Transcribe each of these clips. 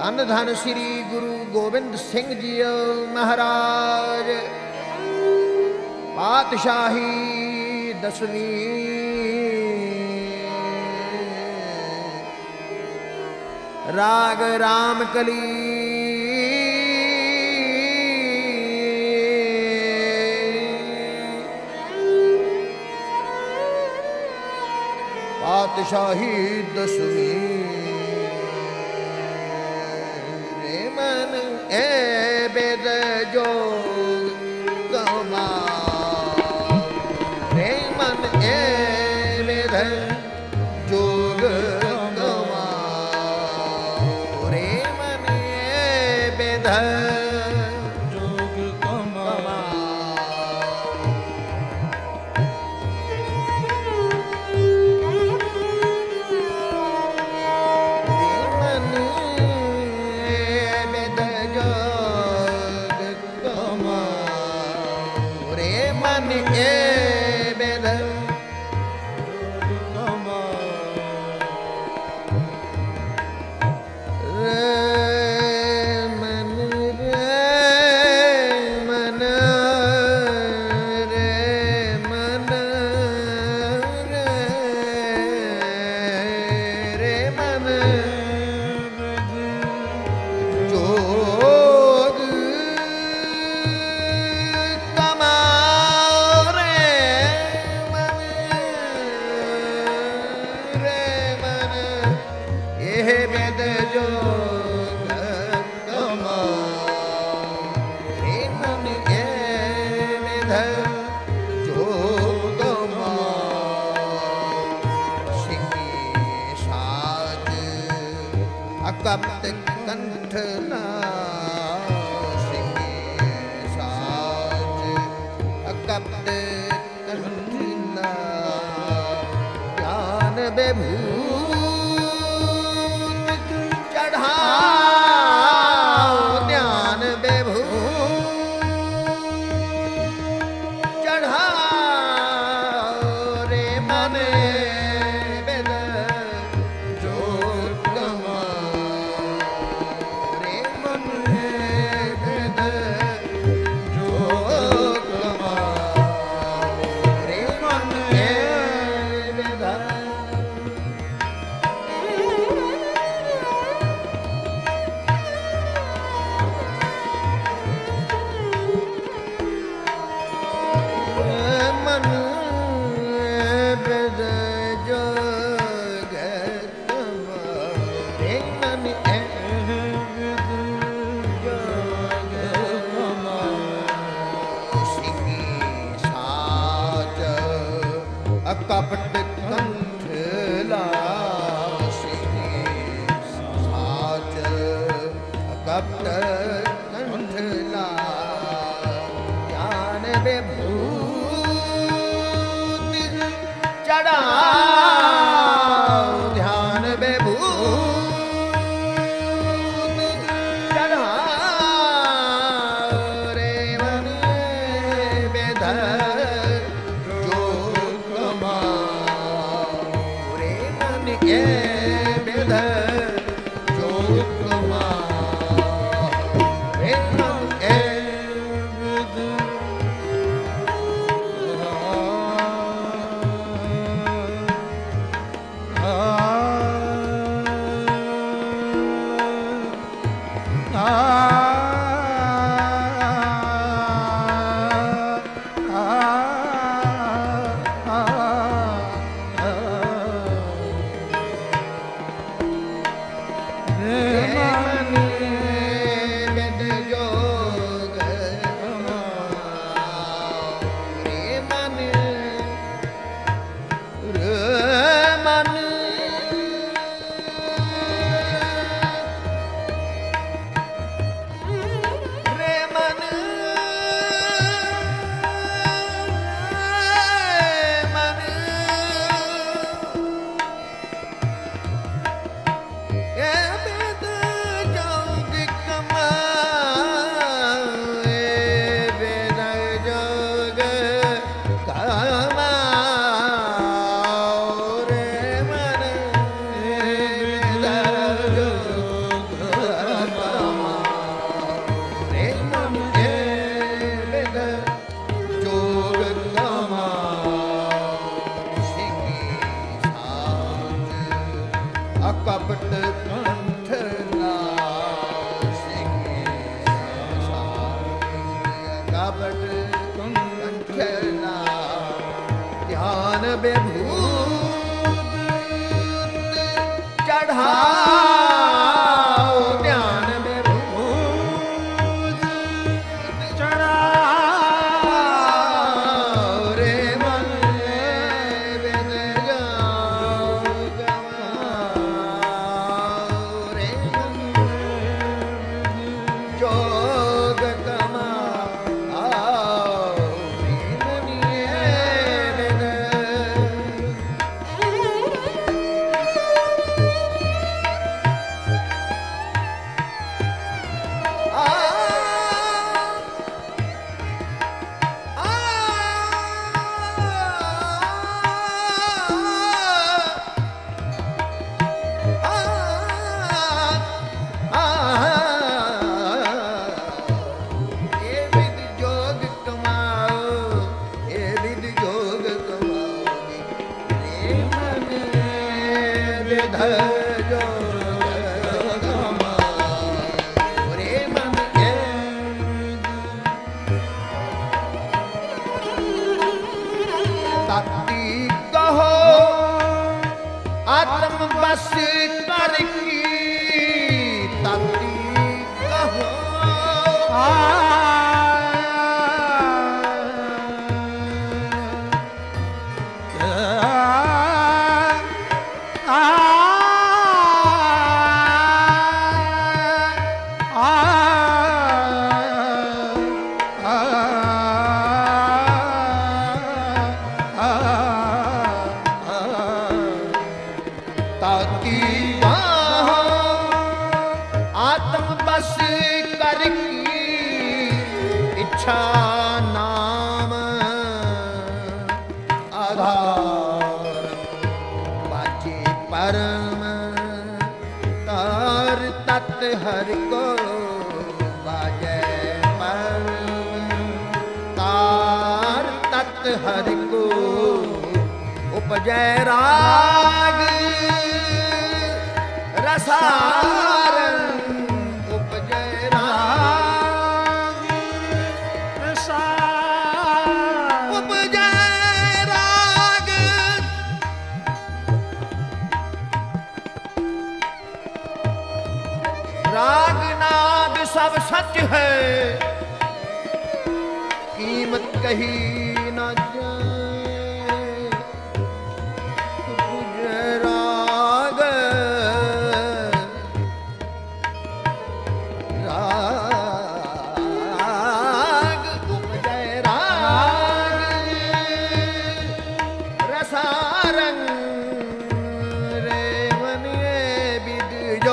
ਧੰਨ ਧੰਨ ਸ੍ਰੀ ਗੁਰੂ ਗੋਬਿੰਦ ਸਿੰਘ ਜੀ ਮਹਾਰਾਜ ਪਾਤਸ਼ਾਹੀ ਦਸਵੀਂ। ਰਾਗ ਰਾਮ ਕਲੀ ਪਾਤਸ਼ਾਹੀ ਦਸਵੀਂ। ਰੇ ਮਨ ਏ ਬੇਦ ਜੋਗ ਕਮਾ, ਰੇ ਮਨ ਏ ਬੇਦ ਜੋਗ ਕਮਾ, ਰੇ ਮਨ ਏ ਬੇਦ ਕਪਟ ਕੰਠ ਨਾ ਸਿੰਘੇ ਸਾਜ, ਕਪਟ ਕੰਠ ਨਾ ਗਿਆਨ ਬੇਭੂਤ ਚੜ੍ਹਾਓ, ਧਿਆਨ ਬੇਭੂਤ ਚੜ੍ਹਾਓ, ਰੇ ਮਨ ਕਪਟ ਕੰਠ ਲਾ ਸਿੰਘੇ ਸਾਚ, ਕਪਟ ਕੰਠ ਲਾ ਗਿਆਨ ਬੇਭੂਤ ਚੜ੍ਹਾਓ, ਧਿਆਨ ਬੇਭੂਤ ਚੜ੍ਹਾਓ, ਰੇ ਮਨ ਬੇਦ ਕਪਟ ਕੰਠਲਾ ਧਿਆਨ ਬਿਭੂਤ ਚੜ੍ਹਾਓ ਧਿਆਨ ਬਿਭੂਤ ਚੜ੍ਹਾਓ ਰੇ ਮਨ ਬਿਨ ਗਵਾਓ ਰੇ ਮਨ ਜੋਗ ਕਮਾਓ ਰੇ ਮਨੀਏ ਬਿਨ ਆਤਮ ਬਸ ਕਰ ਕੀ ਤਾਤੀ ਕਹੋ ਤਾਤੀ ਆਤਮ ਬਸ ਕਰ ਕੀ ਇੱਛਾ ਨਾਮ ਆਧਾਰ ਬਾਜੀ ਪਰਮ ਤਾਰ ਤਤ ਹਰਿ ਕੋ ਬਾਜੈ ਪਰਮ ਤਾਰ ਤਤ ਹਰਿ ਕੋ ਉਪਜੈ ਰਾਗ ਰਸਾਰਨ ਉਪਜੈ ਰਾਗ ਰਸਾਰ ਉਪਜੈ ਰਾਗ ਰਾਗ ਨਾਦ ਸਭ ਸੱਚ ਹੈ ਕੀਮਤ ਕਹੀ ਨਾ ਜਾਏ ਉਪਜੈ ਰਾਗ ਰਾਗ ਉਪਜੈ ਰਾਗ ਰਸਾਰੰਗ ਰੇ ਮਨੀਏ ਬਿਦ ਜੋ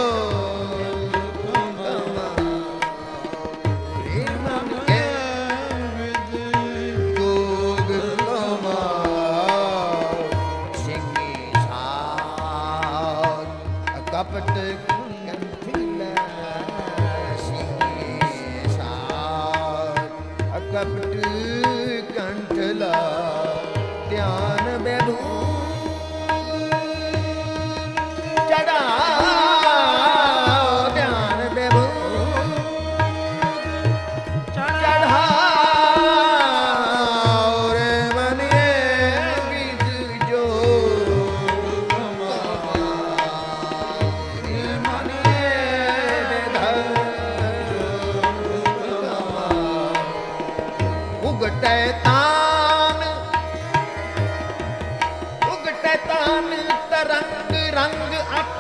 ਕਮਾ ਰੇ ਮਨੀਏ ਬਿਦ ਜੋਗ ਕਮਾ ਸਿੰਘੀ ਸਾਧ ਕਪਟ ਕੰਠਿਲਾ ਕਪਟ ਕੰਠਲਾ ਧਿਆਨ ਬੈਠੂ ਚੜ੍ਹਾਓ ਧਿਆਨ ਬੈਠੂ ਚੜ੍ਹਾਓ ਰੇ ਮਨੀਏ ਬਿਦ ਜੋ ਰੇ ਮਨੀਏ ਉਗਟੈ ਤਾਨ ਤਰੰਗ ਰੰਗ ਅਤ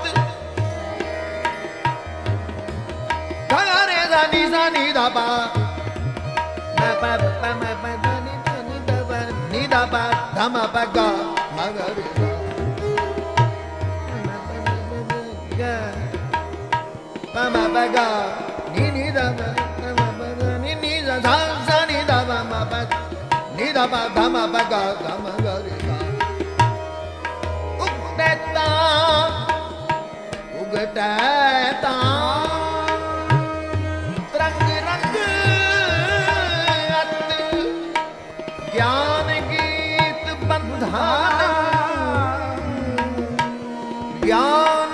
ਗਾਰੇ ਦਾ ਨੀ ਦਾ ਪਾ ਮੈਂ ਪਾ ਮੈਂ ਨੀ ਦਾ ਪਾ ਧਮ ਪਗਾ ਮਗਰ ਪਾ ਪਗਾ ਨੀ ਦਾ ਨੀ ਦਾ ਧਾ ਨੀ ਦਾ ਮਾ ਪਾ ਨੀ ਦਾ ਪਾ ਧਮ ਪਗਾ ਧਮ ਗਰ ਉਗਟੈ ਤਾਂ ਤਰੰਗ ਰੰਗ ਅਤ ਗਿਆਨ ਗੀਤ ਬੰਧਾਨ ਗਿਆਨ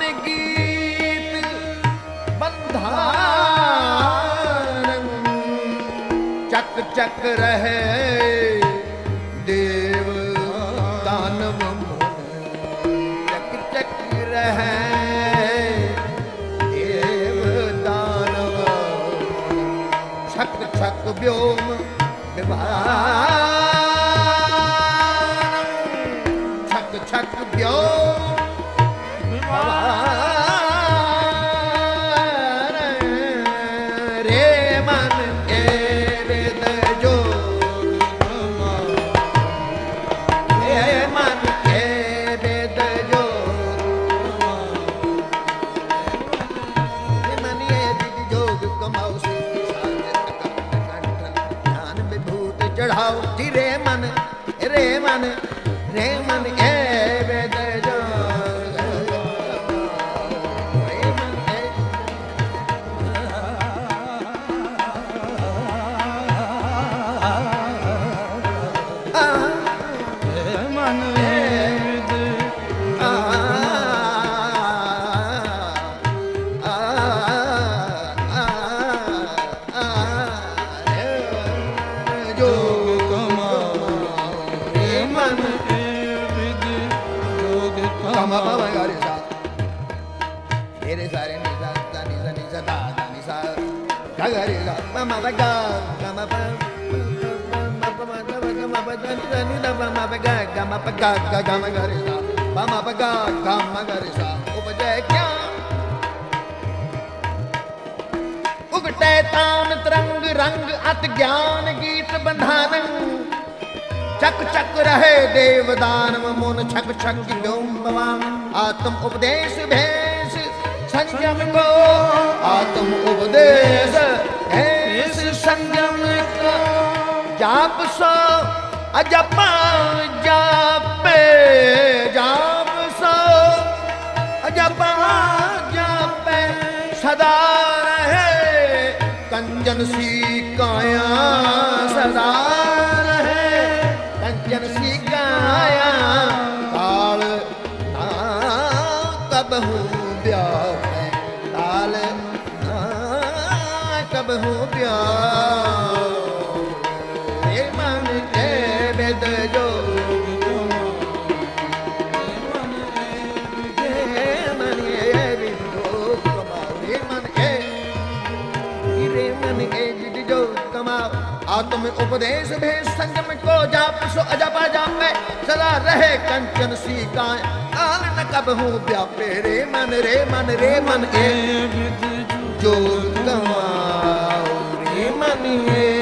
ਗੀਤ ਬੰਧਾਨ ਚਕ चक चक रहे देव दानव मुन, चक चक रहे देव दानव, छक छक व्योम विभान, छक छक व्योम विभान। रे मन के वेद जोग कमाओ, रे मन के वेद जोग कमाओ, रे मन ये विधि जोग कमाओ, ज्ञान विभूत चढ़ाओ जी। रे मन रे मन रे मन के वेद जोग कमाओ, रे मन के उगटे तान तरंग रंग अत ज्ञान गीत बंधान, चक चक रहे देव दानव मुन, छक छक व्योम भवान। आत्म उपदेश भेष संयम को, आत्म उपदेश भेष संयम को, जाप सो अजपा जापे, जाप सो अजपा जापे, सदा रहे कंजन सी काया, सदा रहे कंजन सी काया। ताल ना कबहू ब्यापे, ताल ना कबहू ब्यापे, रे मन के वेद जोग कमाओ। आत्म उपदेश भेष संयम को, जाप सो अजपा जापे, सदा रहे कंचन सी गाय। काल न कबहू व्यापे, रे मन रे मन रे मन ए जोग कमाओ, रे मन ए